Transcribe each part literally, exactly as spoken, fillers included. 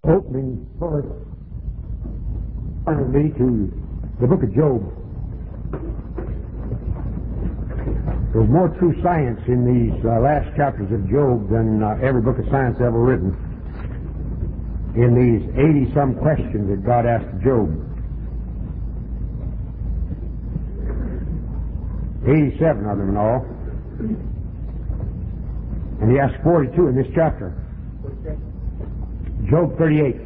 opening first me to the book of Job. There's more true science in these uh, last chapters of Job than uh, every book of science ever written. In these eighty-some questions that God asked Job. eighty-seven of them in all. And he asked forty-two in this chapter. Job thirty-eight.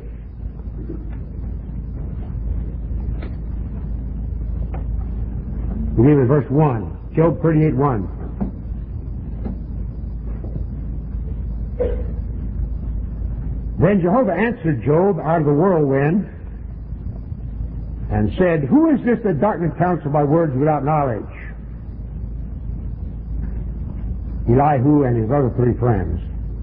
Begin with verse one. Job thirty-eight, one. Then Jehovah answered Job out of the whirlwind and said, Who is this that darkeneth counsel by words without knowledge? Elihu and his other three friends.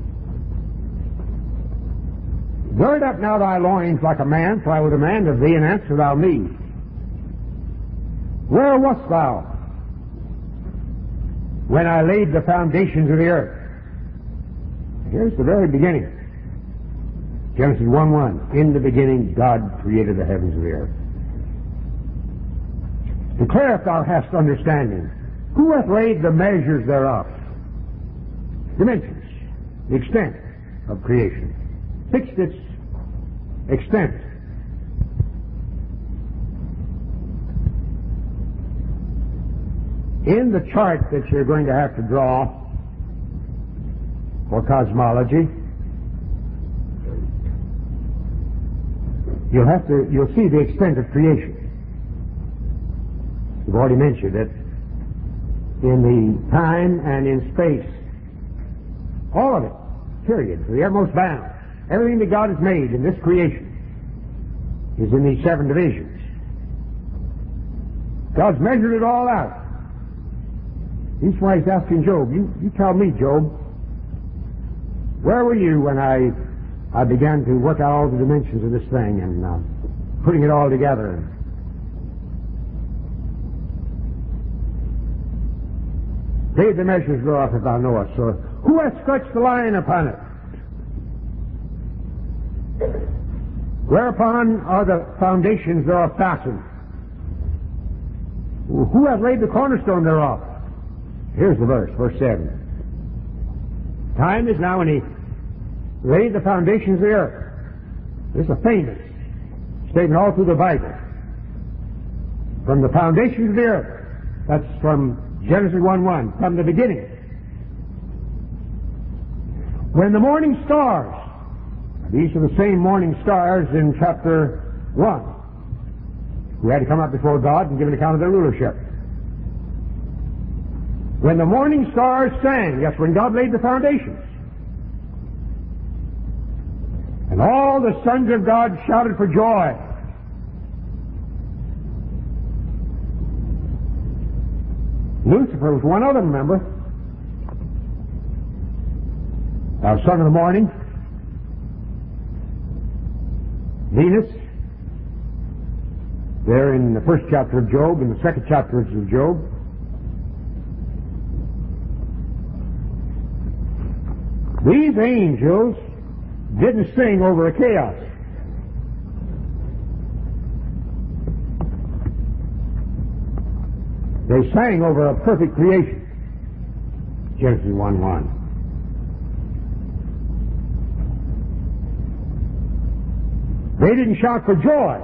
Gird up now thy loins like a man, for I will demand of thee, and answer thou me. Where wast thou when I laid the foundations of the earth? Here's the very beginning. Genesis one one. In the beginning God created the heavens and the earth. Declare if thou hast understanding. Who hath laid the measures thereof? Dimensions, the extent of creation. Fixed its extent. In the chart that you're going to have to draw for cosmology, you'll have to, you'll see the extent of creation. We've already mentioned it. In the time and in space. All of it. Period. To the utmost bound. Everything that God has made in this creation is in these seven divisions. God's measured it all out. He's why he's asking Job, you, you tell me, Job, where were you when I I began to work out all the dimensions of this thing and uh, putting it all together? Lay the measures thereof if thou knowest. So who hath stretched the line upon it? Whereupon are the foundations thereof fastened? Who hath laid the cornerstone thereof? Here's the verse, verse seven. Time is now when he laid the foundations of the earth. This is a famous statement all through the Bible. From the foundations of the earth. That's from Genesis one one, from the beginning. When the morning stars, these are the same morning stars in chapter one, who had to come up before God and give an account of their rulership. When the morning stars sang, that's when God laid the foundations. And all the sons of God shouted for joy. Lucifer was one of them, remember? Our son of the morning. Venus. There in the first chapter of Job, in the second chapter of Job. These angels didn't sing over a chaos. They sang over a perfect creation. Genesis one one. They didn't shout for joy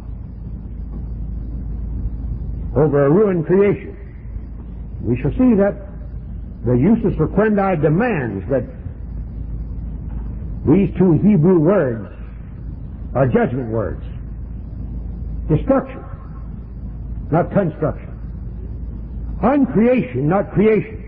over a ruined creation. We shall see that the usus frequendi demands that these two Hebrew words are judgment words. Destruction, not construction. Uncreation, not creation.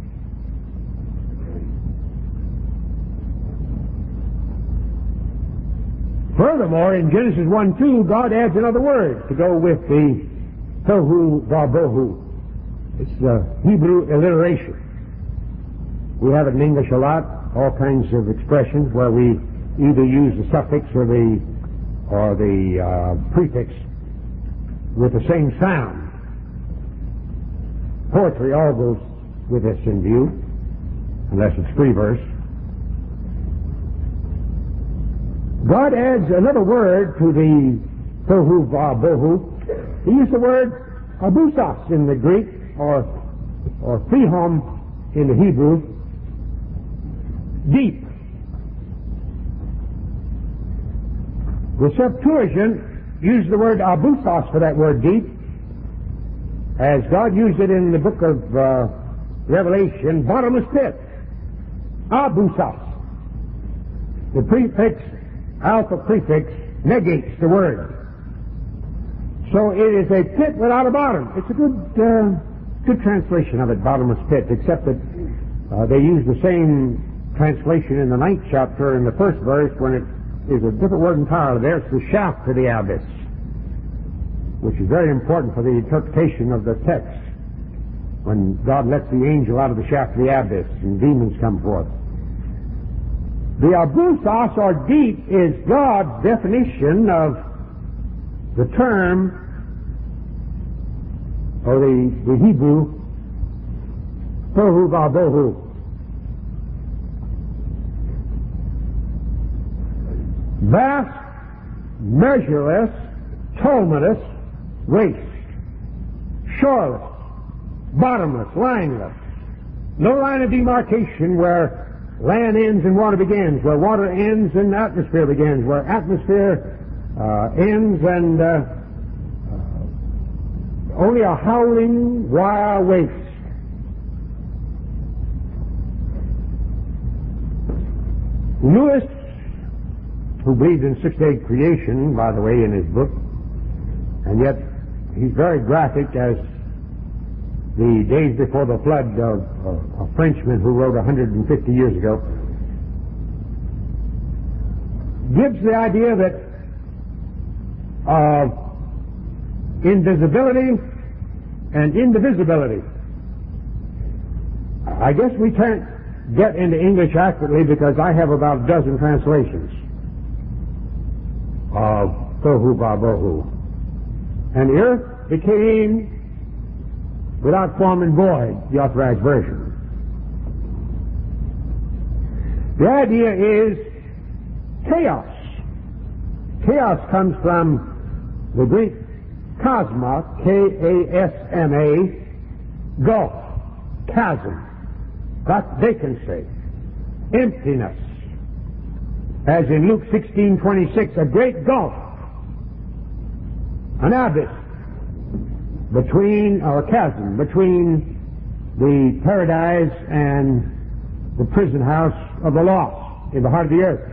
Furthermore, in Genesis one two, God adds another word to go with the tohu vabohu. It's the Hebrew alliteration. We have it in English a lot. All kinds of expressions where we either use the suffix or the or the uh, prefix with the same sound. Poetry all goes with this in view, unless it's free verse. God adds another word to the tohu vabohu. He used the word abusos in the Greek, or or frihom in the Hebrew, deep. The Septuagint used the word abusos for that word deep, as God used it in the book of uh, Revelation, bottomless pit. Abusos. The prefix, alpha prefix, negates the word. So it is a pit without a bottom. It's a good uh, good translation of it, bottomless pit, except that uh, they use the same translation in the ninth chapter in the first verse when it is a different word entirely there. It's the shaft to the abyss, which is very important for the interpretation of the text when God lets the angel out of the shaft of the abyss and demons come forth. The abusos, or deep, is God's definition of the term, or the, the Hebrew, tohu vabohu. Vast, measureless, tumultuous waste. Shoreless, bottomless, lineless. No line of demarcation where land ends and water begins, where water ends and atmosphere begins, where atmosphere uh, ends and uh, uh, only a howling, wild waste. Lewis, who believed in six-day creation, by the way, in his book, and yet he's very graphic as the days before the flood of uh, a Frenchman who wrote one hundred fifty years ago, gives the idea that of uh, invisibility and indivisibility. I guess we can't get into English accurately because I have about a dozen translations of tohu vabohu. And the earth became without form and void, the Authorized Version. The idea is chaos. Chaos comes from the Greek cosma, K A S M A, gulf, chasm, that's vacancy, emptiness. As in Luke sixteen twenty-six, a great gulf, an abyss, between, or chasm, between the paradise and the prison house of the lost in the heart of the earth.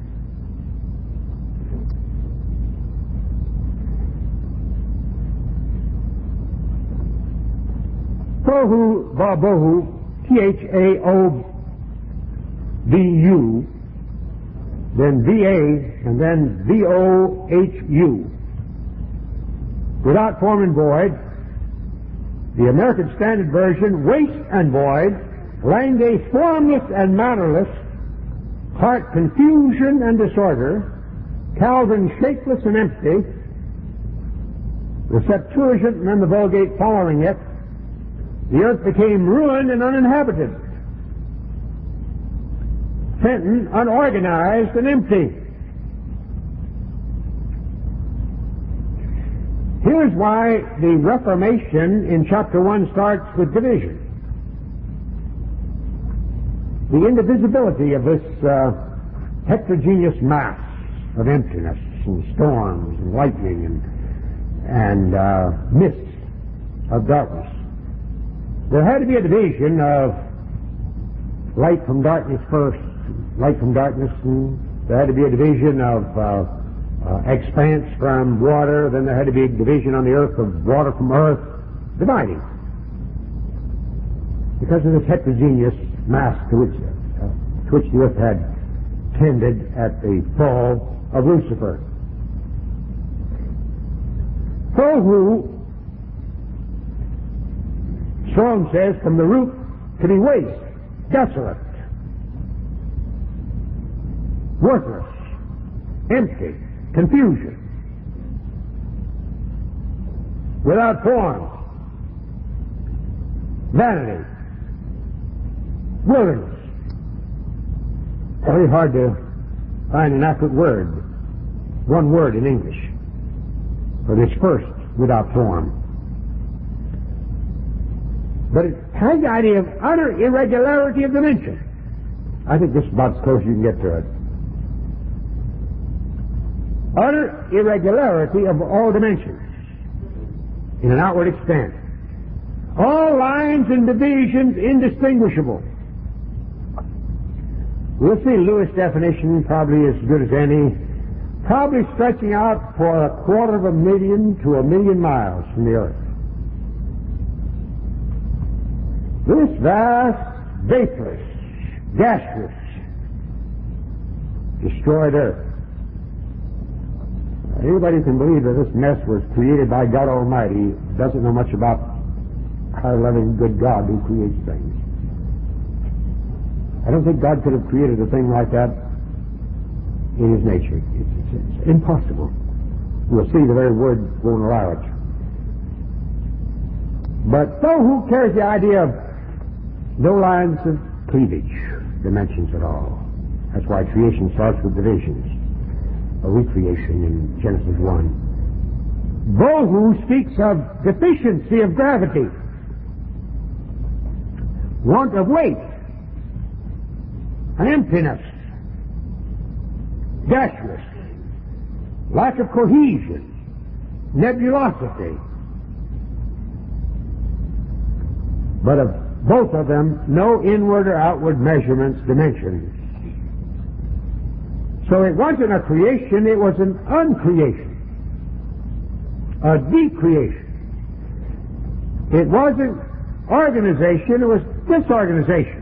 Tohu vabohu, T H A O V U, then V A, and then V O H U. Without form and void. The American Standard Version, waste and void, language formless and matterless, heart confusion and disorder, Calvin shapeless and empty, the Septuagint and then the Vulgate following it, the earth became ruined and uninhabited. Fenton, unorganized and empty. Here's why the Reformation in chapter one starts with division. The indivisibility of this uh, heterogeneous mass of emptiness and storms and lightning and, and uh, mists of darkness. There had to be a division of light from darkness first, light from darkness, and there had to be a division of uh, Uh, expanse from water, then there had to be a division on the earth of water from earth, dividing. Because of this heterogeneous mass to which, uh, to which the earth had tended at the fall of Lucifer. Tohu, Strong says, from the root to be waste, desolate, worthless, empty, confusion, without form, vanity, wilderness. Very hard to find an accurate word, one word in English, for this first without form. But it has the idea of utter irregularity of dimension. I think this is about as close as you can get to it. Utter irregularity of all dimensions in an outward extent. All lines and divisions indistinguishable. We'll see Lewis' definition, probably as good as any, probably stretching out for a quarter of a million to a million miles from the earth. This vast, vaporous, gaseous, destroyed earth. Anybody who can believe that this mess was created by God Almighty doesn't know much about our loving, good God who creates things. I don't think God could have created a thing like that in His nature. It's, it's, it's impossible. We'll see the very word won't allow it. But so who carries the idea of no lines of cleavage, dimensions at all? That's why creation starts with divisions. A recreation in Genesis one. Bohu speaks of deficiency of gravity, want of weight, emptiness, gaseous, lack of cohesion, nebulosity. But of both of them, no inward or outward measurements, dimensions. So it wasn't a creation, it was an uncreation, a decreation. It wasn't organization, it was disorganization.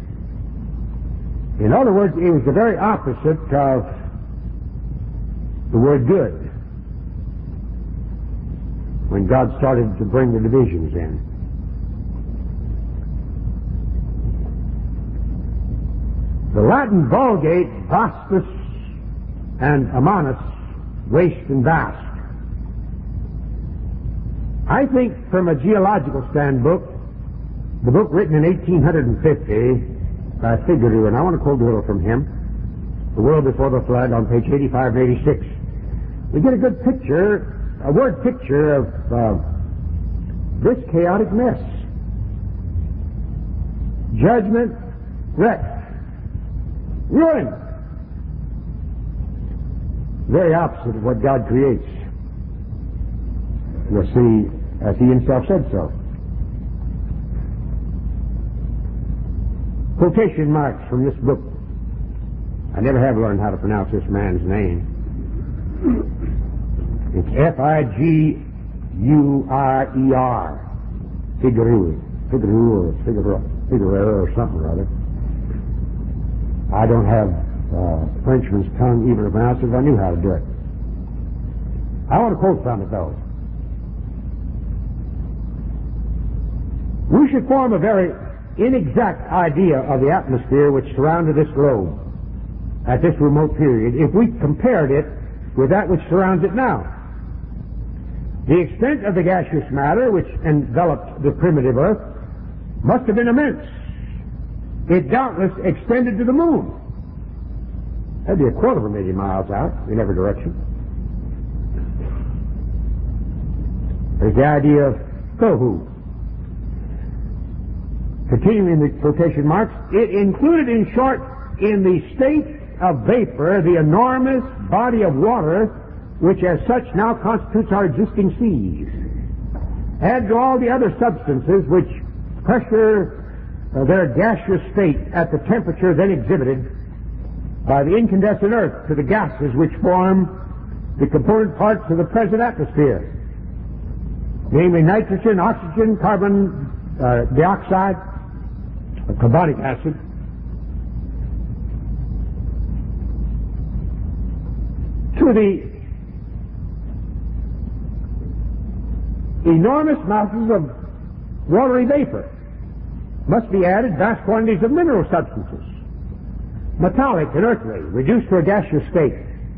In other words, it was the very opposite of the word good when God started to bring the divisions in. The Latin Vulgate, vastus and amanus, waste and vast. I think from a geological standpoint, the book written in eighteen fifty by Figueroa, and I want to quote a little from him, The World Before the Flood, on page eighty-five and eighty-six. We get a good picture, a word picture of uh, this chaotic mess. Judgment, wreck, ruin. Very opposite of what God creates. You'll see, as He Himself said so. Quotation marks from this book. I never have learned how to pronounce this man's name. It's F I G U R E R. Figueroa. Figueroa, Figueroa, Figueroa or something or other. I don't have uh, Frenchman's tongue even to pronounce it if I knew how to do it. I want to quote from it though. We should form a very inexact idea of the atmosphere which surrounded this globe at this remote period if we compared it with that which surrounds it now. The extent of the gaseous matter which enveloped the primitive earth must have been immense. It doubtless extended to the moon. That'd be a quarter of a million miles out in every direction. There's the idea of tohu. Continuing the quotation marks, it included, in short, in the state of vapor, the enormous body of water which as such now constitutes our existing seas. Add to all the other substances which pressure uh, their gaseous state at the temperature then exhibited by the incandescent earth to the gases which form the component parts of the present atmosphere, namely nitrogen, oxygen, carbon uh, dioxide, carbonic acid. To the enormous masses of watery vapor must be added vast quantities of mineral substances, metallic and earthly, reduced to a gaseous state.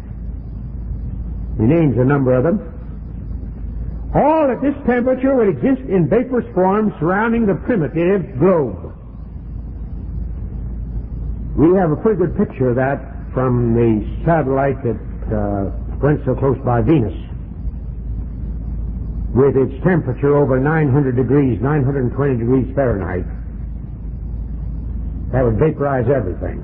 He names a number of them. All at this temperature would exist in vaporous form surrounding the primitive globe. We have a pretty good picture of that from the satellite that uh, went so close by Venus, with its temperature over nine hundred degrees, nine hundred twenty degrees Fahrenheit, that would vaporize everything.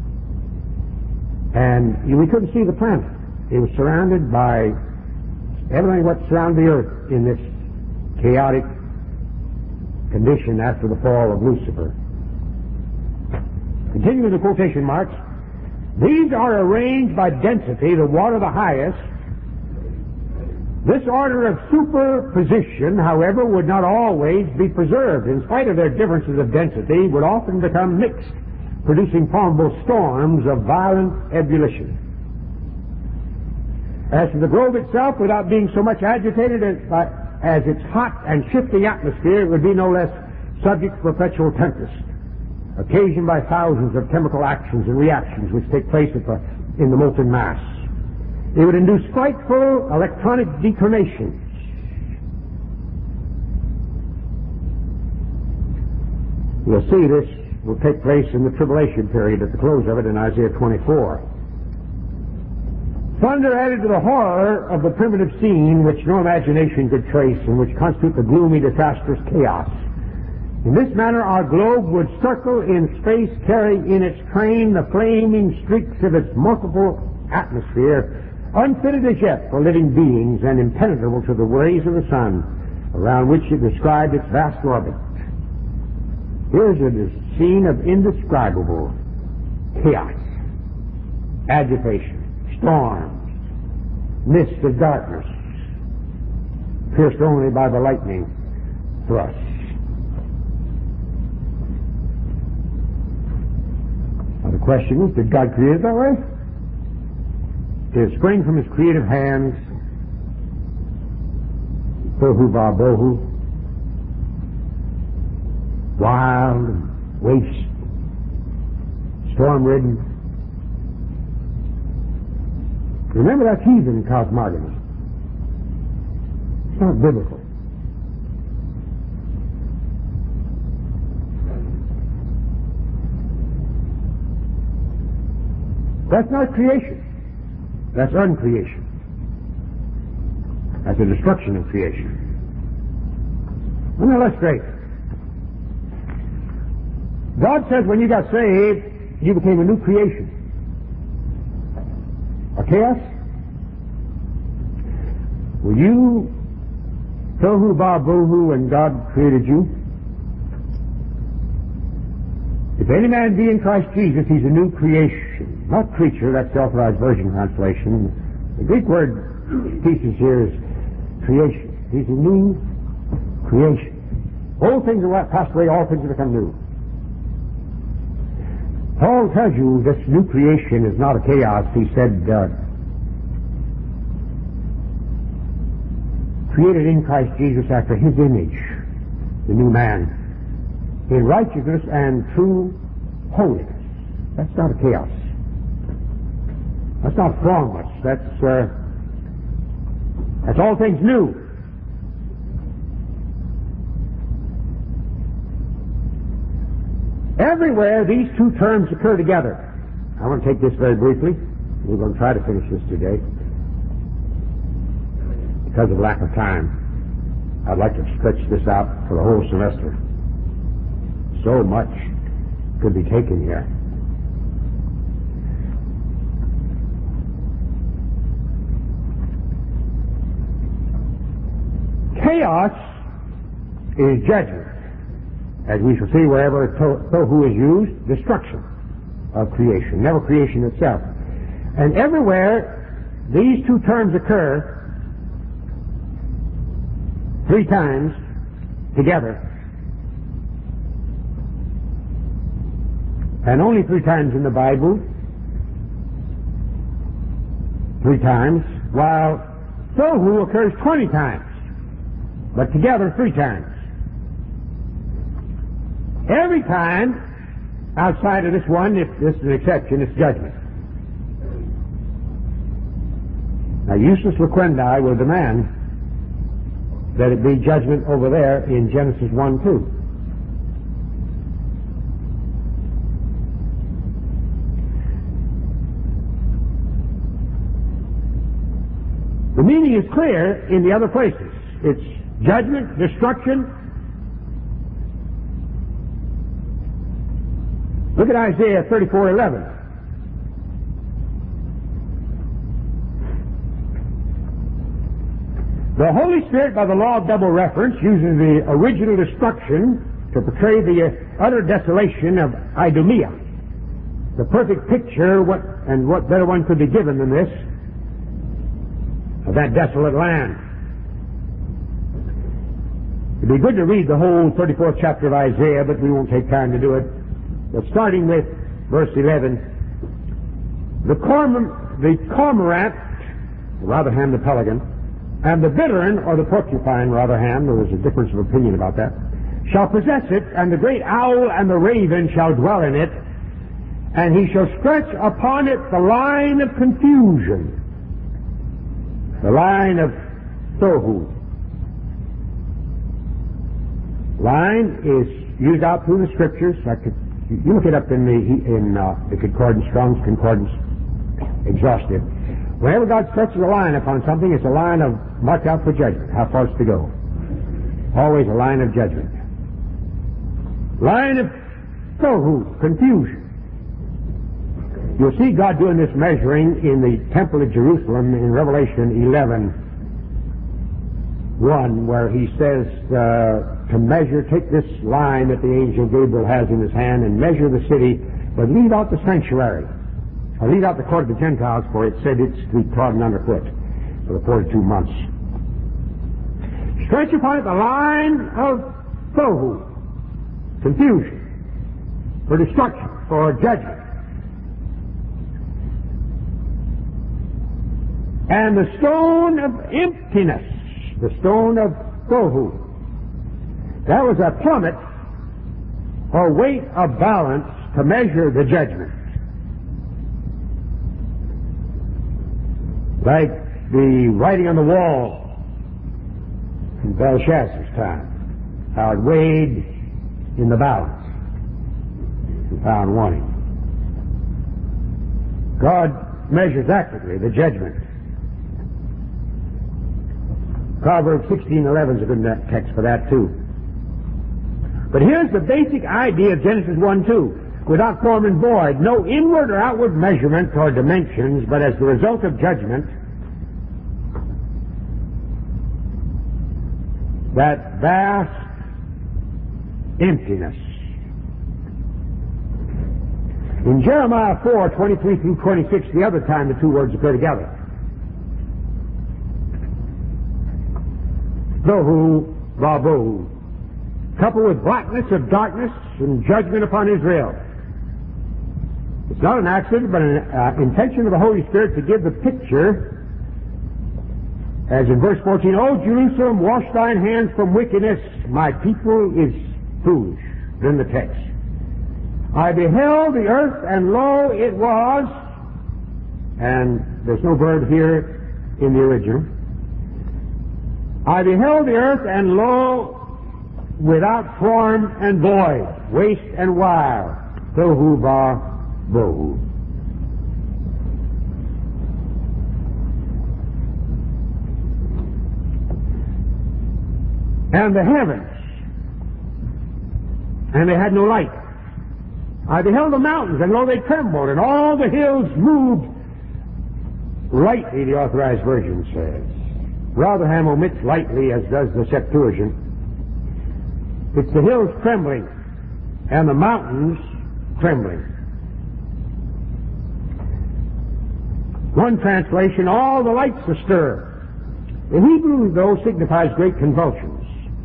And we couldn't see the planet. It was surrounded by everything what surrounded the Earth in this chaotic condition after the fall of Lucifer. Continuing the quotation marks, these are arranged by density, the water the highest. This order of superposition, however, would not always be preserved. In spite of their differences of density, would often become mixed, producing formidable storms of violent ebullition. As to the globe itself, without being so much agitated as, by, as its hot and shifting atmosphere, it would be no less subject to perpetual tempest, occasioned by thousands of chemical actions and reactions which take place at the, in the molten mass. It would induce frightful electronic detonations. We'll see this will take place in the tribulation period at the close of it in Isaiah twenty-four. Thunder added to the horror of the primitive scene which no imagination could trace and which constitute the gloomy, disastrous chaos. In this manner our globe would circle in space, carrying in its train the flaming streaks of its multiple atmosphere, unfitted as yet for living beings and impenetrable to the rays of the sun, around which it described its vast orbit. Here's a scene of indescribable chaos, agitation, storms, mists of darkness, pierced only by the lightning thrust. Now the question is, did God create it that way? Did it spring from his creative hands? Tohu Vabohu, wild and waste, storm-ridden. Remember, that's heathen cosmogony. It's not biblical. That's not creation. That's uncreation. That's a destruction of creation. Well, now let's straight. God says when you got saved, you became a new creation. A chaos? Were you tohu babohu when God created you? If any man be in Christ Jesus, he's a new creation. Not creature, that's the Authorized Version translation. The Greek word pieces here is creation. He's a new creation. Old things are passed away, all things have become new. Paul tells you this new creation is not a chaos. He said, uh, created in Christ Jesus after his image, the new man, in righteousness and true holiness. That's not a chaos. That's not formless. That's uh, that's all things new. Everywhere these two terms occur together. I want to take this very briefly. We're going to try to finish this today. Because of lack of time, I'd like to stretch this out for the whole semester. So much could be taken here. Chaos is judgment. As we shall see, wherever tohu is used, destruction of creation, never creation itself. And everywhere these two terms occur three times together, and only three times in the Bible, three times, while tohu occurs twenty times, but together three times. Every time, outside of this one, if this is an exception, it's judgment. Now, Eustace Loquendi will demand that it be judgment over there in Genesis one two. The meaning is clear in the other places. It's judgment, destruction. Look at Isaiah thirty-four eleven. The Holy Spirit, by the law of double reference, uses the original destruction to portray the utter desolation of Idumea. The perfect picture, what, and what better one could be given than this, of that desolate land. It'd be good to read the whole thirty-fourth chapter of Isaiah, but we won't take time to do it. But starting with verse eleven, the, corm- the cormorant, Rotherham the pelican, and the bittern, or the porcupine, Rotherham, there was a difference of opinion about that, shall possess it, and the great owl and the raven shall dwell in it, and he shall stretch upon it the line of confusion, the line of Tohu. Line is used out through the scriptures. I could, you look it up in the in uh, the concordance, Strong's concordance, exhaustive. Whenever God stretches a line upon something, it's a line of marked out for judgment, how far it's to go. Always a line of judgment. Line of Tohu, confusion. You'll see God doing this measuring in the Temple of Jerusalem in Revelation eleven one, where he says uh, to measure, take this line that the angel Gabriel has in his hand and measure the city, but leave out the sanctuary. Or leave out the court of the Gentiles, for it said it's to be trodden underfoot for the forty-two months. Stretch upon it the line of Tohu, confusion, for destruction, for judgment. And the stone of emptiness, the stone of Tohu, that was a plummet or weight of balance to measure the judgment. Like the writing on the wall in Belshazzar's time, how it weighed in the balance and found wanting. God measures accurately the judgment. Proverbs sixteen eleven is a good text for that too. But here's the basic idea of Genesis one two. Without form and void, no inward or outward measurement or dimensions, but as the result of judgment, that vast emptiness. In Jeremiah four twenty-three through twenty-six, the other time the two words occur together. Tohu Vabohu, coupled with blackness of darkness and judgment upon Israel. It's not an accident, but an uh, intention of the Holy Spirit to give the picture, as in verse fourteen, O Jerusalem, wash thine hands from wickedness, my people is foolish. Then the text. I beheld the earth, and lo, it was, and there's no verb here in the original. I beheld the earth, and lo, without form and void, waste and wild, Tohu Vabohu. And the heavens, and they had no light. I beheld the mountains, and lo, they trembled, and all the hills moved lightly, the Authorized Version says. Rotherham omits lightly, as does the Septuagint. It's the hills trembling and the mountains trembling. One translation, all the lights astir. The Hebrew, though, signifies great convulsions,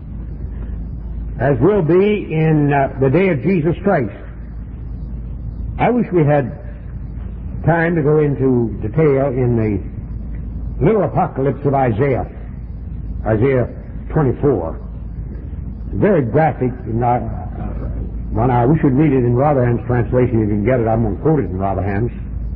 as will be in uh, the day of Jesus Christ. I wish we had time to go into detail in the little apocalypse of Isaiah, Isaiah twenty-four. Very graphic. In our, one hour. We should read it in Rotherham's translation if you can get it. I'm going to quote it in Rotherham's.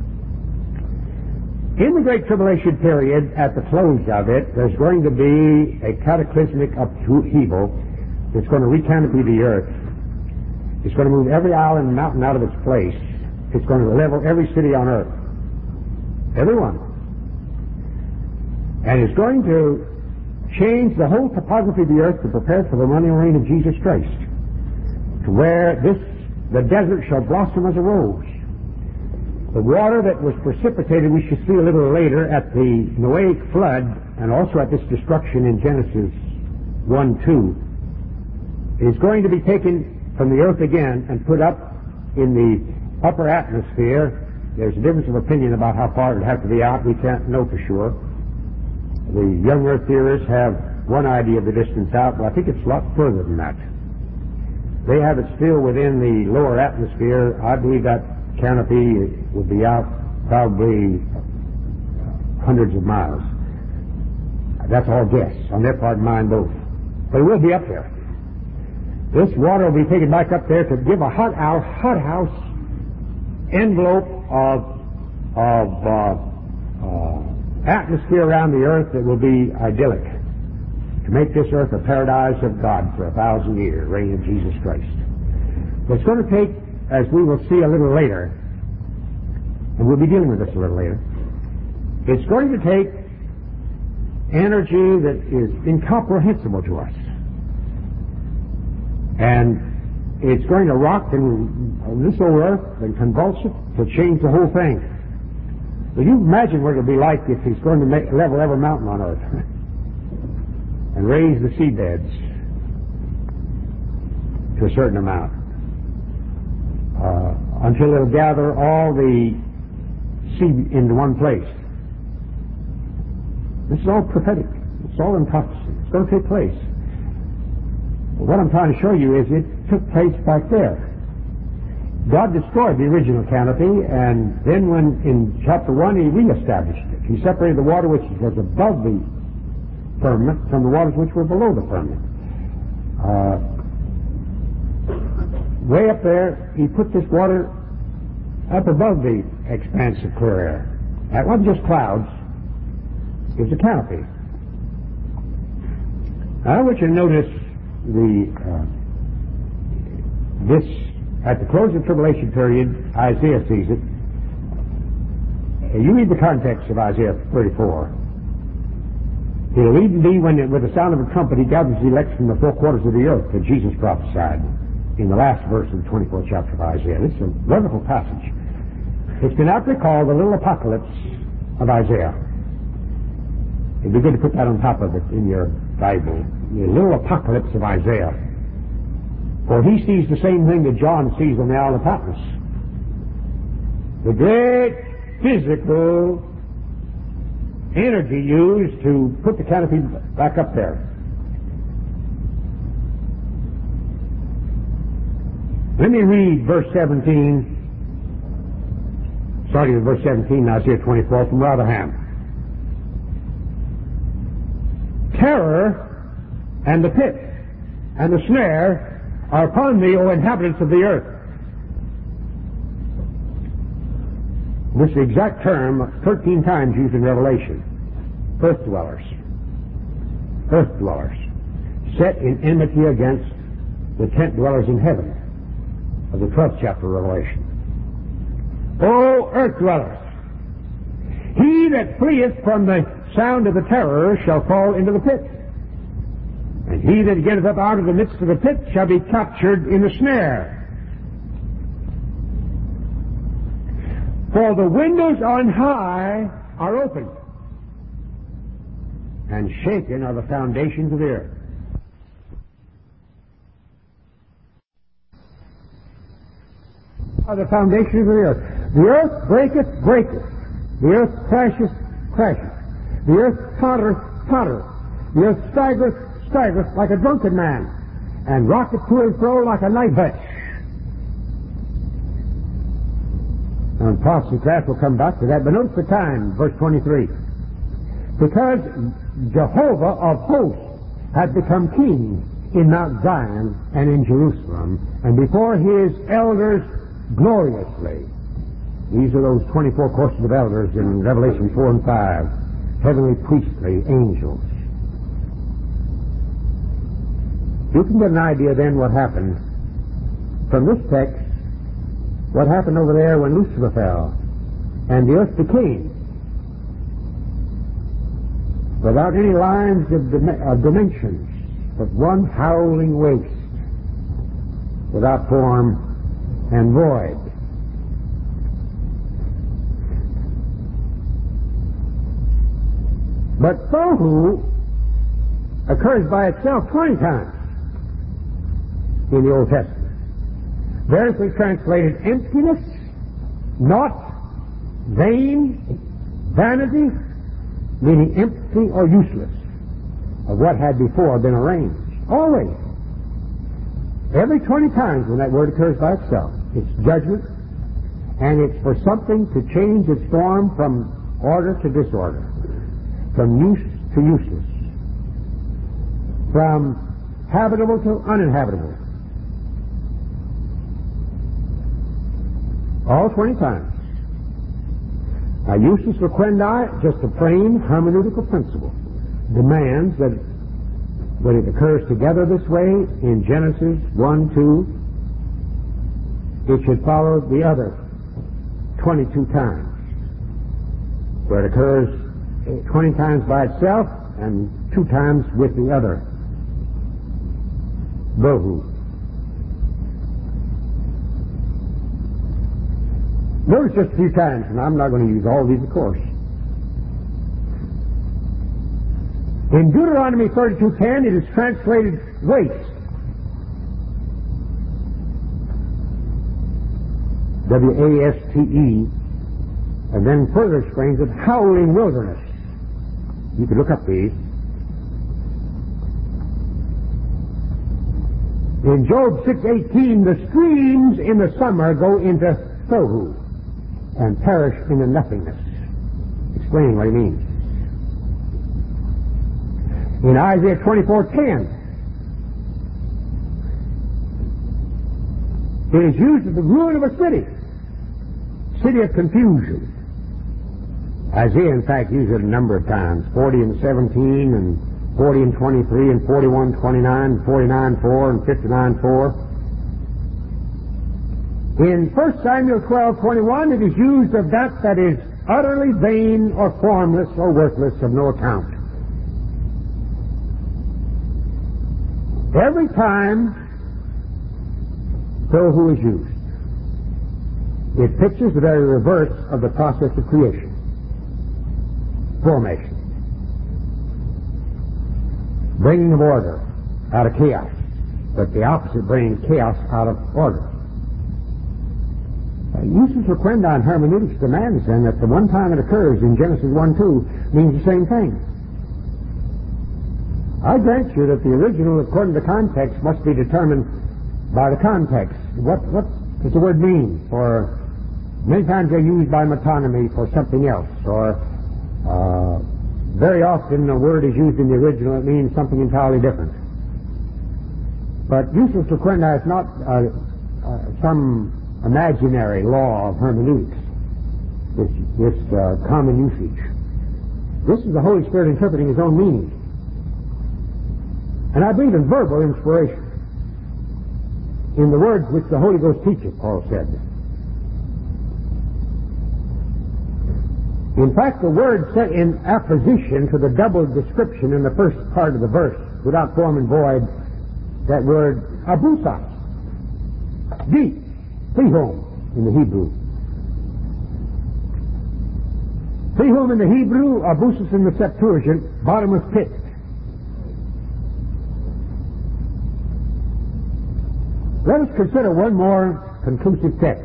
In the Great Tribulation period, at the close of it, there's going to be a cataclysmic upheaval that's going to recanopy the earth. It's going to move every island and mountain out of its place. It's going to level every city on earth. Every one. And it's going to change the whole topography of the earth to prepare for the millennial reign of Jesus Christ, to where this the desert shall blossom as a rose. The water that was precipitated, we shall see a little later, at the Noahic flood, and also at this destruction in Genesis one two, is going to be taken from the earth again and put up in the upper atmosphere. There's a difference of opinion about how far it would have to be out. We can't know for sure. The young earth theorists have one idea of the distance out, but I think it's a lot further than that. They have it still within the lower atmosphere. I believe that canopy would be out probably hundreds of miles. That's all guess on their part and mine both. But it will be up there. This water will be taken back up there to give a hot house, hot house envelope of of uh, uh, atmosphere around the earth that will be idyllic, to make this earth a paradise of God for a thousand years, reign of Jesus Christ. But it's going to take, as we will see a little later, and we'll be dealing with this a little later, it's going to take energy that is incomprehensible to us. And it's going to rock and this old earth and convulse it to change the whole thing. Will you imagine what it would be like if he's going to make, level every mountain on earth and raise the seabeds to a certain amount uh, until it'll gather all the sea into one place? This is all prophetic. It's all in prophecy. It's going to take place. What I'm trying to show you is it took place back there. God destroyed the original canopy, and then when in chapter one he reestablished it. He separated the water which was above the firmament from the waters which were below the firmament. Uh, way up there, he put this water up above the expanse of clear air. That wasn't just clouds. It was a canopy. Now I want you to notice the uh, this at the close of the tribulation period, Isaiah sees it. Uh, you read the context of Isaiah thirty-four. It'll even be when, with the sound of a trumpet, he gathers the elect from the four quarters of the earth that Jesus prophesied in the last verse of the twenty-fourth chapter of Isaiah. This is a wonderful passage. It's been aptly called the little apocalypse of Isaiah. It'd be good to put that on top of it in your Bible. The little apocalypse of Isaiah. For he sees the same thing that John sees on the Isle of Patmos. The great physical energy used to put the canopy back up there. Let me read verse seventeen, starting with verse seventeen, Isaiah twenty-four, from Rotherham. Terror and the pit and the snare are upon thee, O inhabitants of the earth. This is the exact term thirteen times used in Revelation. Earth dwellers. Earth dwellers. Set in enmity against the tent dwellers in heaven of the twelfth chapter of Revelation. O earth dwellers, he that fleeth from the sound of the terror shall fall into the pit. And he that getteth up out of the midst of the pit shall be captured in the snare. For the windows on high are open, and shaken are the foundations of the earth. Are the foundations of the earth. The earth breaketh, breaketh. The earth crasheth, crasheth. The earth tottereth, tottereth. The earth staggereth, staggereth like a drunken man, and rocketh to and fro like a night hutch. And Apostle Craft will come back to that, but notice the time, verse twenty-three. Because Jehovah of hosts hath become king in Mount Zion and in Jerusalem, and before his elders gloriously. These are those twenty-four courses of elders in Revelation four and five, heavenly priestly angels. You can get an idea then what happened from this text, what happened over there when Lucifer fell and the earth became. without any lines of, dim- of dimensions, but one howling waste, without form and void. But Tohu occurs by itself twenty times in the Old Testament. Variously translated emptiness, naught, vain, vanity, meaning empty or useless of what had before been arranged. Always. Every twenty times when that word occurs by itself, it's judgment, and it's for something to change its form from order to disorder, from use to useless, from habitable to uninhabitable. All twenty times. Now, usus loquendi, just a plain hermeneutical principle, demands that when it occurs together this way in Genesis one, two, it should follow the other twenty-two times, where it occurs twenty times by itself and two times with the other. Bohu. Notice just a few times, and I'm not going to use all these, of course. In Deuteronomy thirty-two ten, it is translated waste. W A S T E, and then further explains it, howling wilderness. You could look up these. In Job six eighteen, the streams in the summer go into Tohu and perish into nothingness. Explaining what he means. In Isaiah twenty-four ten, it is used as the ruin of a city, city of confusion. Isaiah, in fact, used it a number of times, forty and seventeen, and forty and twenty-three, and forty-one twenty-nine, and forty-nine four, and fifty-nine four. In First Samuel twelve twenty-one, it is used of that that is utterly vain or formless or worthless, of no account. Every time Tohu is used, it pictures the very reverse of the process of creation. Formation. Bringing of order out of chaos, but the opposite, bringing chaos out of order. Uh, usus loquendi and hermeneutics demands then that the one time it occurs in Genesis one two means the same thing. I grant you that the original, according to context, must be determined by the context. What, what does the word mean? For many times they're used by metonymy for something else, or uh, very often a word is used in the original, it means something entirely different. But usus loquendi is not uh, uh, some imaginary law of hermeneutics, this, this uh, common usage. This is the Holy Spirit interpreting His own meaning. And I believe in verbal inspiration, in the words which the Holy Ghost teacheth, Paul said. In fact, the word set in apposition to the double description in the first part of the verse, without form and void, that word abusas, deep, pihom in the Hebrew. Pihom in the Hebrew, abusas in the Septuagint, bottomless pit. Let us consider one more conclusive text.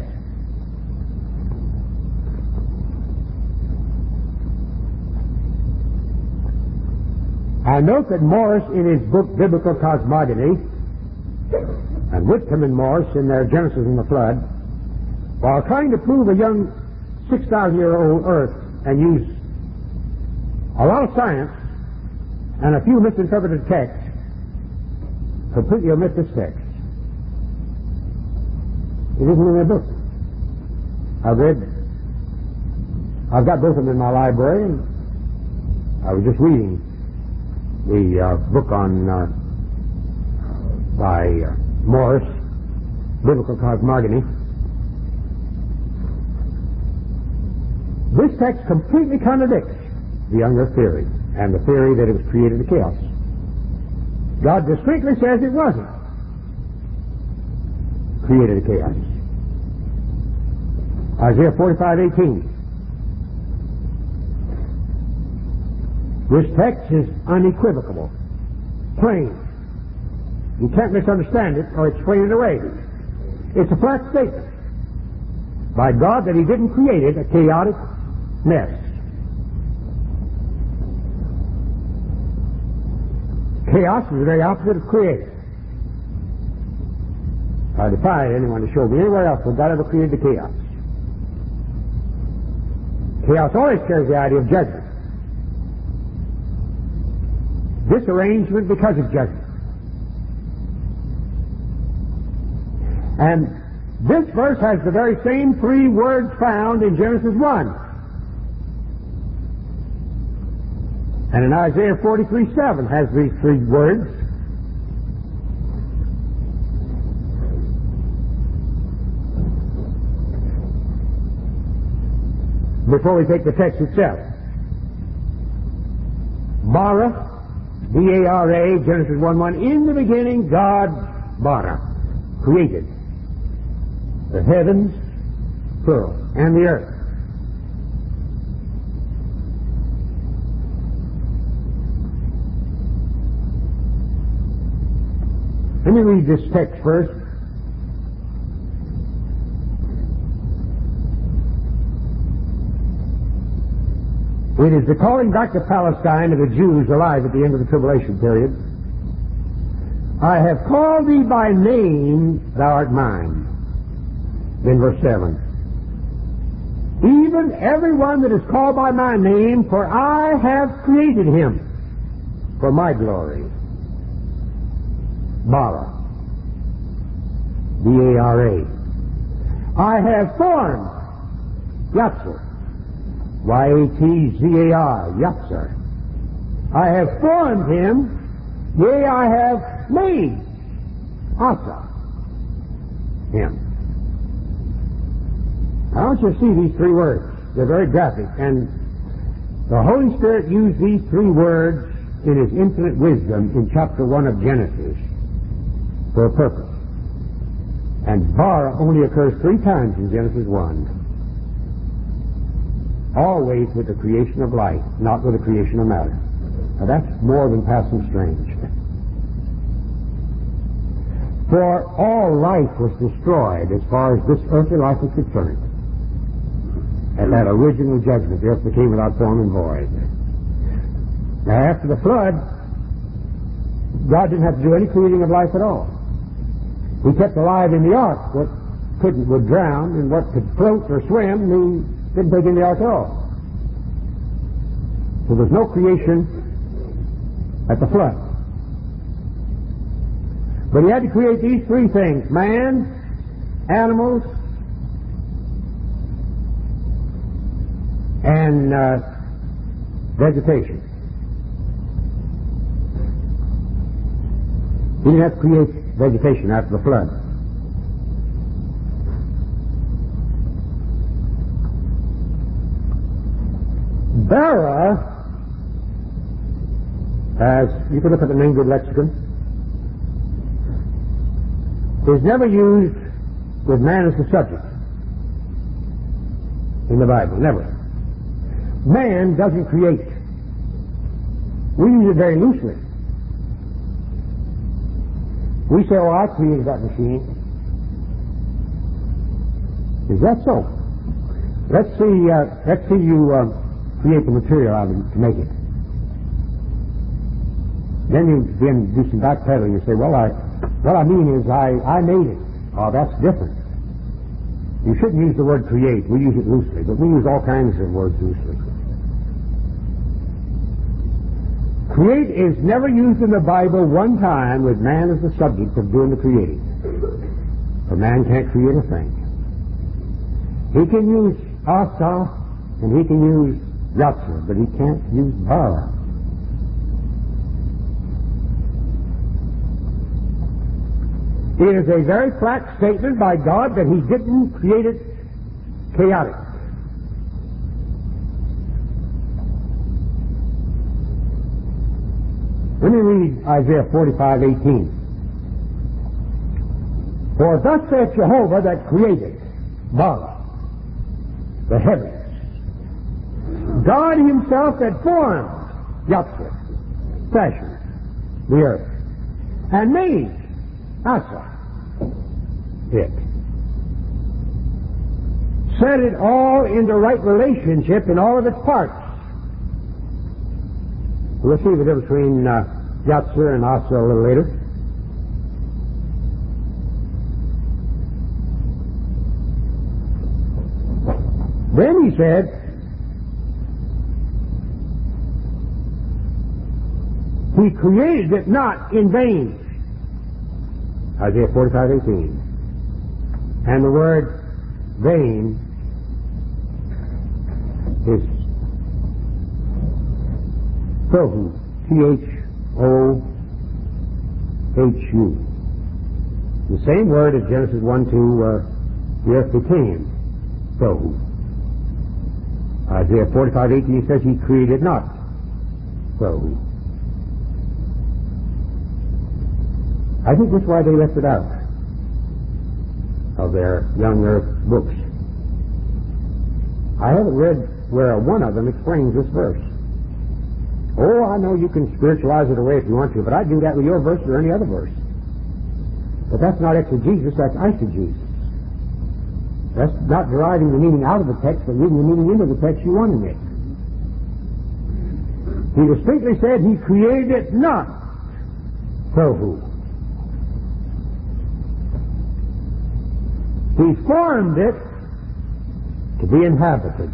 I note that Morris, in his book Biblical Cosmogony, and Whitcomb and Morris in their Genesis and the Flood, while trying to prove a young six thousand year old Earth and use a lot of science and a few misinterpreted texts, completely omit this text. It isn't in their book. I've read, I've got both of them in my library, and I was just reading the uh, book on uh, by uh, Morris, Biblical Cosmogony. This text completely contradicts the young Earth theory. and the theory that it was created in chaos. God distinctly says it wasn't created in chaos. Isaiah forty-five eighteen. This text is unequivocal, plain. You can't misunderstand it or explain it away. It's a flat statement by God that He didn't create it, a chaotic mess. Chaos is the very opposite of created. I defy anyone to show me anywhere else where God ever created the chaos. Chaos always carries the idea of judgment. Disarrangement because of judgment. And this verse has the very same three words found in Genesis one. And in Isaiah forty-three seven has these three words. Before we take the text itself. Bara, B A R A, Genesis one one, in the beginning God, bara, created the heavens, plural, and the earth. Let me read this text first. It is the calling back to Palestine of the Jews alive at the end of the tribulation period. I have called thee by name, thou art mine. Then verse seven. Even everyone that is called by my name, for I have created him for my glory. Bara. B A R A. I have formed Yatzer. Y A T Z A R. Yatzer. I have formed him, yea, I have made Asa him. I want you to see these three words. They're very graphic, and the Holy Spirit used these three words in His infinite wisdom in chapter one of Genesis for a purpose. And bara only occurs three times in Genesis one. Always with the creation of light, not with the creation of matter. Now that's more than passing strange. For all life was destroyed as far as this earthly life is concerned. At that original judgment, the earth became without form and void. Now after the flood, God didn't have to do any creating of life at all. He kept alive in the ark what couldn't would drown, and what could float or swim, He didn't take in the ark at all. So there's no creation at the flood. But He had to create these three things: man, animals, and uh, vegetation. He didn't have to create vegetation after the flood. Bara, as you can look at the Main Good Lexicon, is never used with man as the subject in the Bible. Never. Man doesn't create. We use it very loosely. We say, oh, I created that machine. Is that so? Let's see, uh, let's see you uh, create the material out of it to make it. Then you begin to do some backpedaling and say, well, I, what I mean is I, I made it. Oh, that's different. You shouldn't use the word create. We use it loosely, but we use all kinds of words loosely. Create is never used in the Bible one time with man as the subject of doing the creating. For man can't create a thing. He can use Asa and he can use Yatzer, but he can't use Bara. It is a very flat statement by God that He didn't create it chaotic. Let me read Isaiah forty-five eighteen. For thus saith Jehovah that created above the heavens, God himself that formed, Yahweh, fashioned the earth, and made, Asa, it. Set it all into right relationship in all of its parts. We'll see the difference between uh, Yahweh and Asa a little later. Then he said, he created it not in vain. Isaiah forty-five eighteen. And the word vain is tohu, T H O H U. The same word as Genesis one two, uh, the earth became tohu. Isaiah forty-five eighteen says he created not tohu. I think that's why they left it out of their young earth books. I haven't read where one of them explains this verse. Oh, I know you can spiritualize it away if you want to, but I'd do that with your verse or any other verse. But that's not exegesis, that's eisegesis. That's not deriving the meaning out of the text, but reading the meaning into the text you want to make. He distinctly said he created it not tohu. He formed it to be inhabited.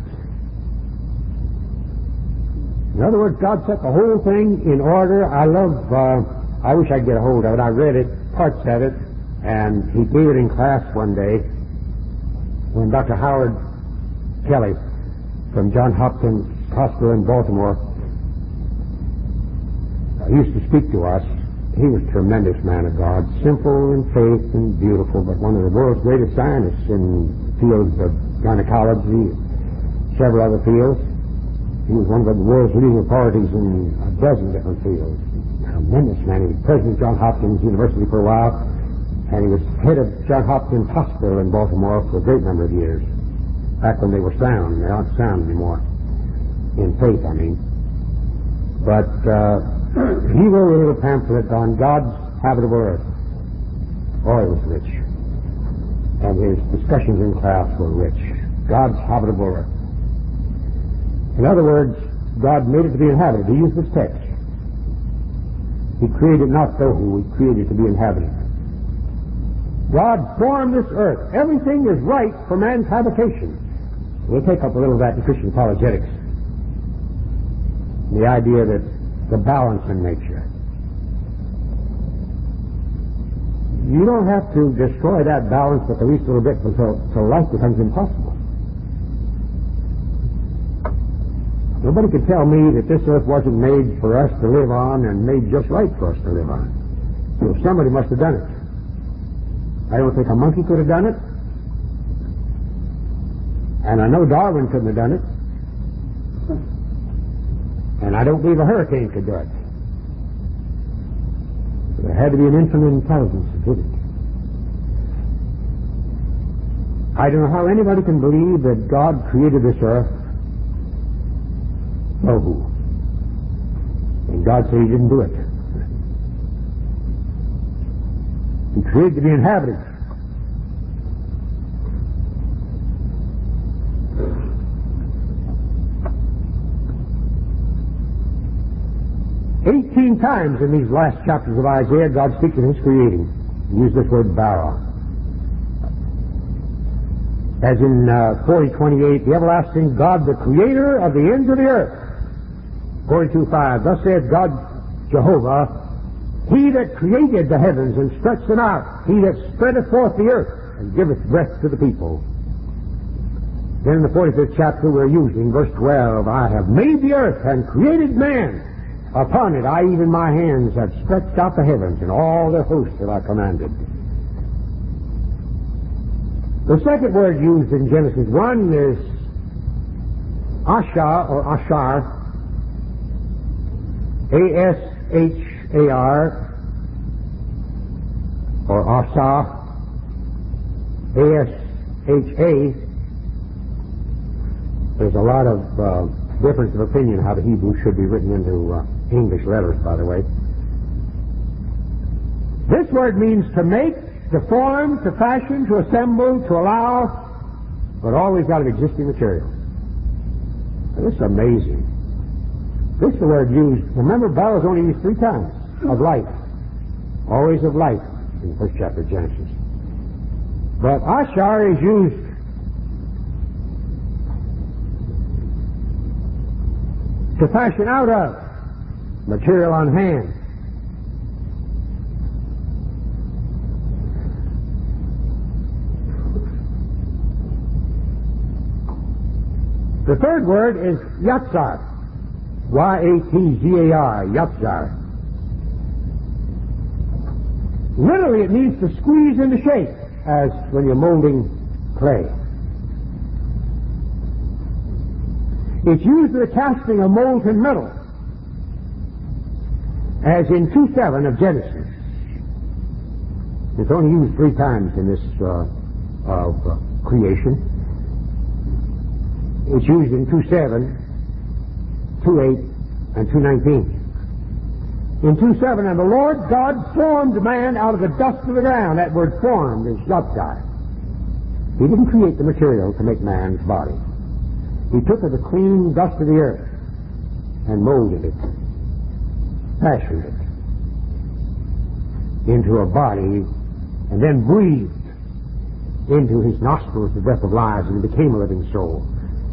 In other words, God set the whole thing in order. I love, uh, I wish I could get a hold of it. I read it, parts of it, and he gave it in class one day when Doctor Howard Kelly from Johns Hopkins Hospital in Baltimore uh, used to speak to us. He was a tremendous man of God, simple in faith and beautiful, but one of the world's greatest scientists in fields of gynecology and several other fields. He was one of the world's leading authorities in a dozen different fields. A tremendous man. He was president of Johns Hopkins University for a while, and he was head of Johns Hopkins Hospital in Baltimore for a great number of years, back when they were sound. They aren't sound anymore. In faith, I mean. But uh, he wrote a little pamphlet on God's habitable earth. Oh, it was rich. And his discussions in class were rich. God's habitable earth. In other words, God made it to be inhabited. He used this text. He created not tohu, he created to be inhabited. God formed this earth. Everything is right for man's habitation. We'll take up a little of that in Christian apologetics. The idea that the balance in nature. You don't have to destroy that balance but the least little bit until, until life becomes impossible. Nobody could tell me that this earth wasn't made for us to live on and made just right for us to live on. So somebody must have done it. I don't think a monkey could have done it. And I know Darwin couldn't have done it. And I don't believe a hurricane could do it. There had to be an infinite intelligence that did it. I don't know how anybody can believe that God created this earth. Tohu. And God said he didn't do it. He created to be inhabited. Eighteen times in these last chapters of Isaiah, God speaks of his creating. He used this word bara. As in uh, forty twenty-eight, the everlasting God, the creator of the ends of the earth. forty-two five, thus saith God Jehovah, he that created the heavens and stretched them out, he that spreadeth forth the earth and giveth breath to the people. Then in the forty-fifth chapter we're using verse twelve, I have made the earth and created man. Upon it I, even my hands, have stretched out the heavens, and all their hosts have I commanded. The second word used in Genesis one is Asha or Ashar, A S H A R, or Asha, A S H A. There's a lot of uh, difference of opinion how the Hebrew should be written into uh, English letters, by the way. This word means to make, to form, to fashion, to assemble, to allow, but always out of existing material. Now, this is amazing. This is the word used. Remember, Bel is only used three times. Of life. Always of life in the first chapter of Genesis. But Ashar is used to fashion out of material on hand. The third word is Yatzar. Y A T Z A R, Yatzar. Literally, it means to squeeze into shape, as when you're molding clay. It's used in the casting of molten metal, as in two seven of Genesis. It's only used three times in this uh, of uh, creation. It's used in two seven, two eight, and two nineteen. In two seven, and the Lord God formed man out of the dust of the ground. That word formed is Yatzar. He didn't create the material to make man's body. He took the clean dust of the earth and molded it, fashioned it into a body, and then breathed into his nostrils the breath of life, and he became a living soul.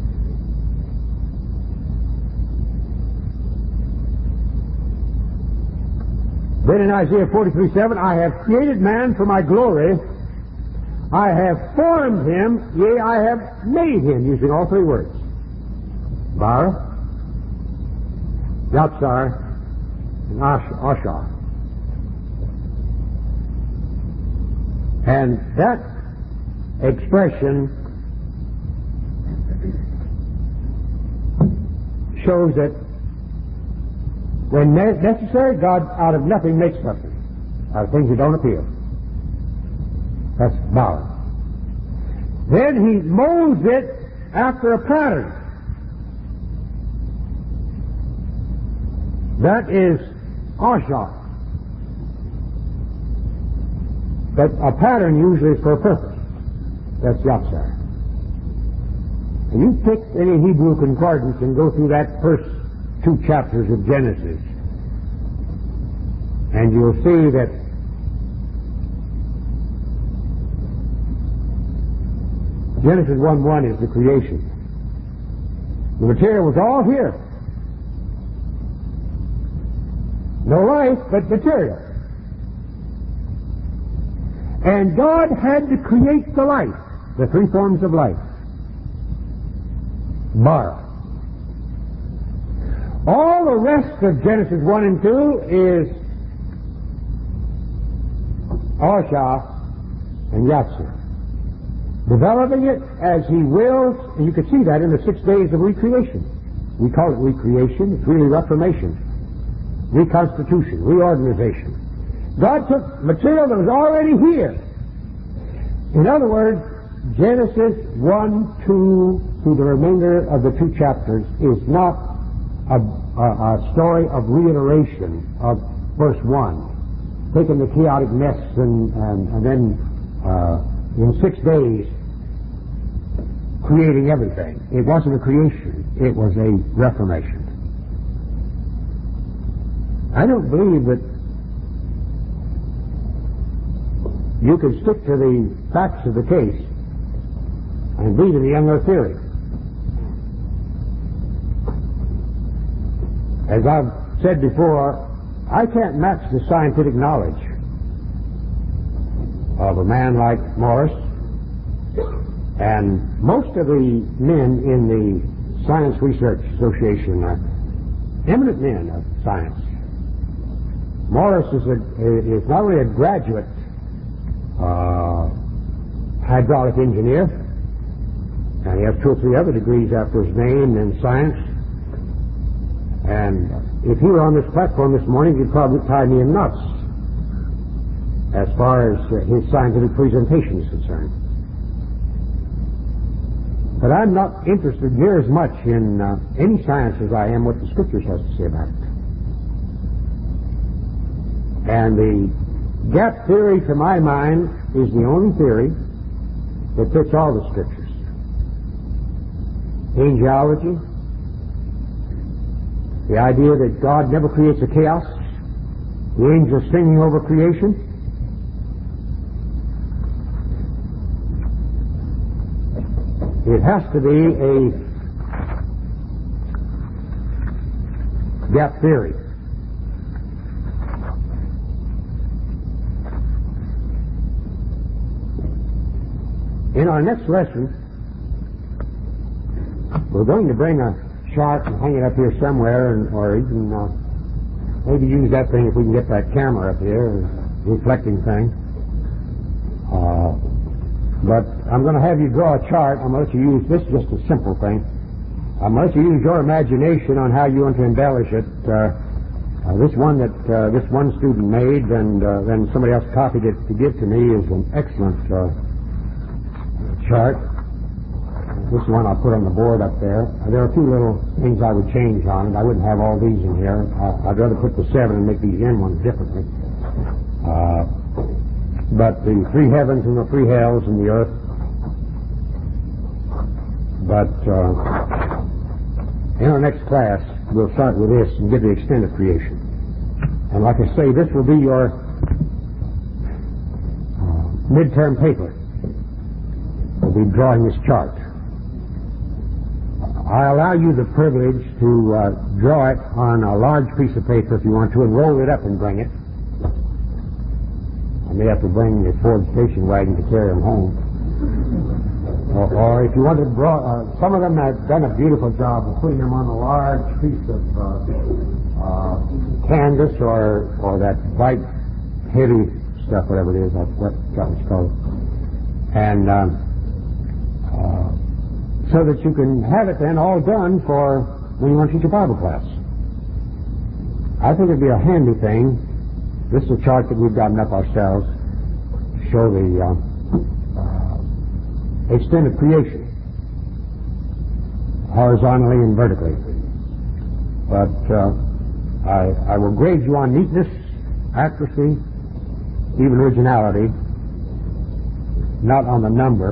Then in Isaiah forty-three seven, I have created man for my glory. I have formed him, yea, I have made him, using all three words. Bara, Yatzar, and Ashar. And that expression shows that when necessary, God out of nothing makes something, out of things that don't appear. That's Bara. Then he molds it after a pattern. That is Ashar. But a pattern usually is for a purpose. That's Yatzar. And you pick any Hebrew concordance and go through that first two chapters of Genesis, and you'll see that Genesis one one is the creation. The material was all here. No life, but material. And God had to create the life, the three forms of life. Bara. All the rest of Genesis one and two is Ashar and Yatzar. Developing it as he wills, and you can see that in the six days of recreation. We call it recreation, it's really reformation, reconstitution, reorganization. God took material that was already here. In other words, Genesis one, two, through the remainder of the two chapters is not A, a, a story of reiteration of verse one, taking the chaotic mess and, and, and then uh, in six days creating everything. It wasn't a creation, it was a reformation. I don't believe that you can stick to the facts of the case and believe in the young earth theory. As I've said before, I can't match the scientific knowledge of a man like Morris, and most of the men in the Science Research Association are eminent men of science. Morris is, a, is not only a graduate uh, hydraulic engineer, and he has two or three other degrees after his name in science, And if he were on this platform this morning, he'd probably tie me in knots as far as uh, his scientific presentation is concerned. But I'm not interested near as much in uh, any science as I am what the Scriptures has to say about it. And the gap theory, to my mind, is the only theory that fits all the Scriptures. Angelology, the idea that God never creates a chaos, the angels singing over creation. It has to be a gap theory. In our next lesson, we're going to bring a chart and hang it up here somewhere, and, or even uh, maybe use that thing if we can get that camera up here, a reflecting thing. Uh, but I'm going to have you draw a chart. I'm going to let you use this, just a simple thing. I'm going to let you use your imagination on how you want to embellish it. Uh, uh, this one that uh, this one student made, and uh, then somebody else copied it to give to me, is an excellent uh, chart. This one I'll put on the board up there. There are a few little things I would change on it. I wouldn't have all these in here. Uh, I'd rather put the seven and make these end ones differently. Uh, but the three heavens and the three hells and the earth. But uh, in our next class, we'll start with this and get the extent of creation. And like I say, this will be your uh, midterm paper. We'll be drawing this chart. I allow you the privilege to uh, draw it on a large piece of paper if you want to, and roll it up and bring it. I may have to bring the Ford station wagon to carry them home. Or, or if you want to draw, uh, some of them have done a beautiful job of putting them on a large piece of uh, uh, canvas or or that white heavy stuff, whatever it is. I forgot what it's called. And um, uh, so that you can have it then all done for when you want to teach a Bible class. I think it'd be a handy thing. This is a chart that we've gotten up ourselves to show the uh, uh, extent of creation, horizontally and vertically. But uh, I, I will grade you on neatness, accuracy, even originality, not on the number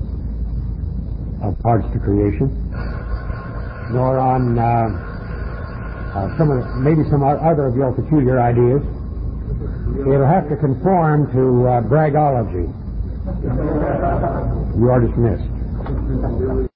of parts to creation, nor on uh, uh, some of the, maybe some other of your peculiar ideas. It'll have to conform to uh, bragology. You are dismissed.